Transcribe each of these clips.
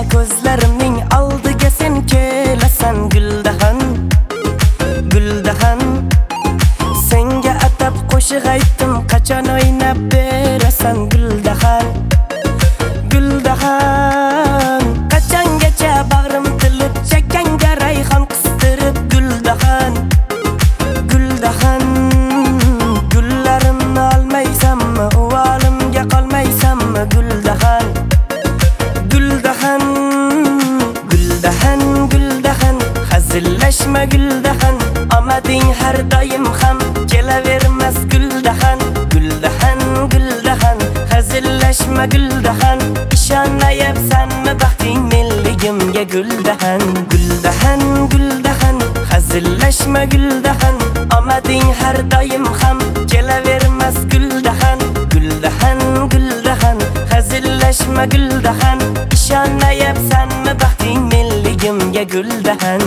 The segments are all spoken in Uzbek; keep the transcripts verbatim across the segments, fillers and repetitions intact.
ko'zlarimning oldiga sen kelasan Guldahan, Guldahan. Senga atab qo'shiq aytdim, qachon o'ynab berasan Guldahan, Guldahan. Qachongacha bag'rim tilib chakkanga rayhon qistirib Guldahan, Guldahan. Gullarimni olmaysanmi, o'g'limga qolmaysanmi Guldahan, Guldahan, Guldahan, Guldahan. Hazillashma Guldahan, omading har doim ham kelavermas Guldahan, Guldahan, Guldahan. Hazillashma Guldahan, ishonmayapsanmi baxting menligimga Guldahan, Guldahan, Guldahan. Hazillashma Guldahan, omading har doim ham kelavermas Guldahan, Guldahan, Guldahan. Hazillashma Guldahan, ishonmayapsanmi baxting menligimga Guldahan.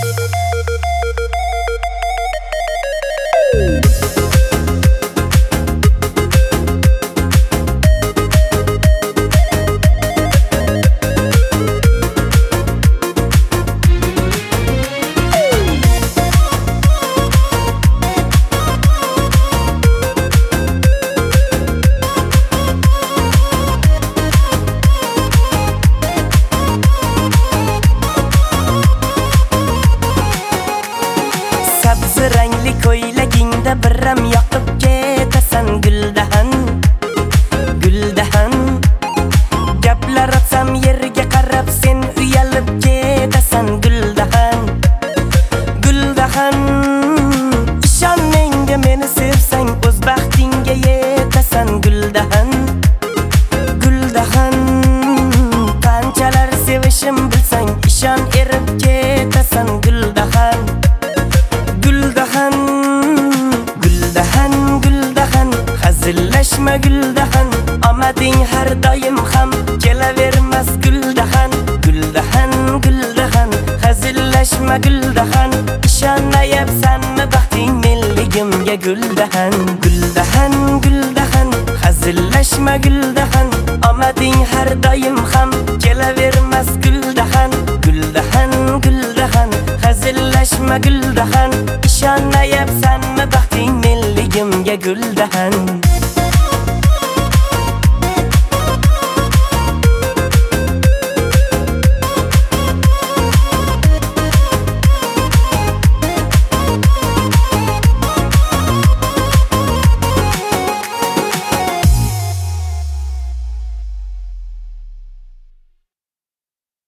Sabzi rangli ko'ylagingda biram yoqib ketasan Guldahan, Guldahan. Gaplar atsam yerga qarab sen uyalib ketasan Guldahan, Guldahan. Ishon menga, meni sevsang o'z baxtingga yetasan Guldahan, Guldahan. Qanchalar sevishim bilsang ishon erib ketasan Guldahan, Guldahan, Guldahan, Guldahan. Hazillashma Guldahan, omading har doim ham kelavermas Guldahan, Guldahan, Guldahan. Hazillashma Guldahan, ishonmayapsanmi baxting menligimga Guldahan, Guldahan, Guldahan. Hazillashma Guldahan, omading har doim ham kelavermas Guldahan, Guldahan, Guldahan. Hazillashma Guldahan, ishonmayapsanmi baxting menligimga Guldahan.